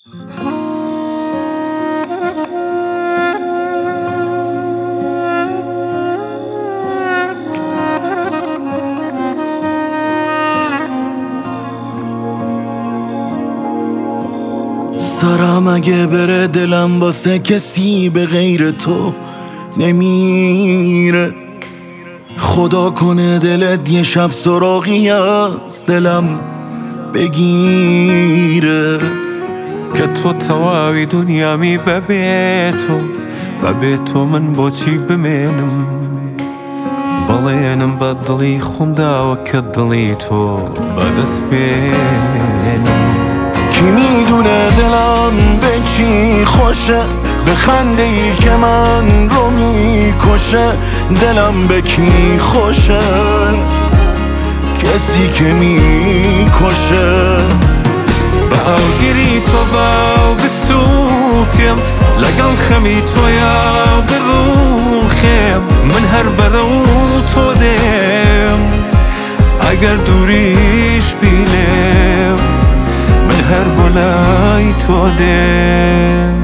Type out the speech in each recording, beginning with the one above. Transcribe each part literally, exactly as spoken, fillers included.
سرم اگه بره دلم واسه کسی به غیر تو نمیره. خدا کنه دلت یه شب سراغی از دلم بگیره که تو تواوی دنیامی ببێ تۆ بەبێ تۆ من بۆچی بمێنم بەڵێنم بە دڵی خۆمداوە کە دڵی تۆ بەدەست بێنم. کی میدونه دلم به چی خوشه، به خنده ای که من رو میکشه. دلم به کی خوشه؟ کسی که میکشه. بەئاگری تۆ باو بسووتێم لەگەڵ خەمی تۆیا بڕوخێم من هەر بەرەو تۆ دێم ئەگەر دووریش بینێم من هەر بۆ لای تۆ دێم.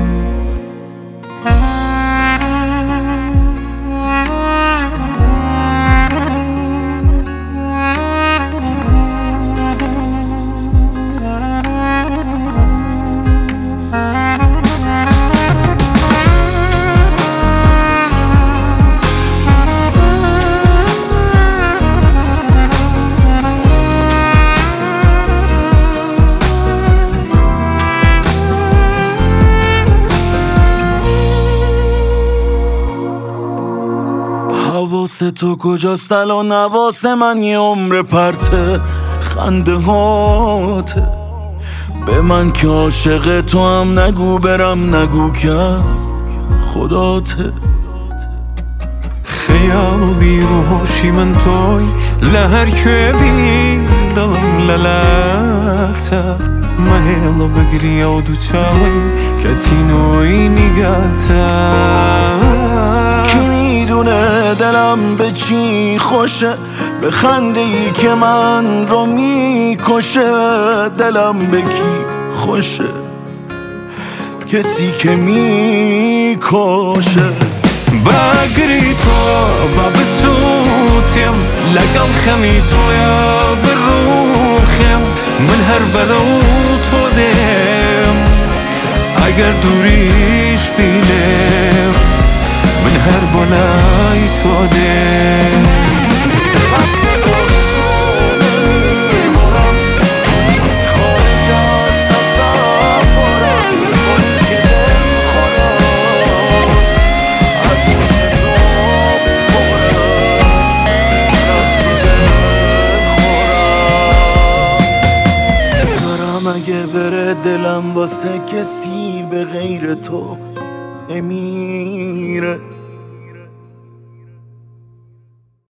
حواس تو کجاست الان؟ حواس من یه عمر پرته خنده هاته. به من که عاشق تو هم نگو برم نگو که از خداته. خەیاڵ و بیرۆشی من تۆی لە هەر کوێبی دڵم لەلاتە مەهێڵە بگریە و دوو چاوەی کە تینۆی نیگاتە. دلم به چی خوشه، به خنده ای که من رو میکشه. دلم به کی خوشه؟ کسی که میکشه. بەئاگری تۆ با بسووتێم لەگەڵ خەمی تۆیا بڕوخێم من هەر بەرەو تۆ دێم ئەگەر دووریش بینێم من هەر بۆ لای تۆ دێم. اگه بره دلم واسه کسی به غیر تو نمیره.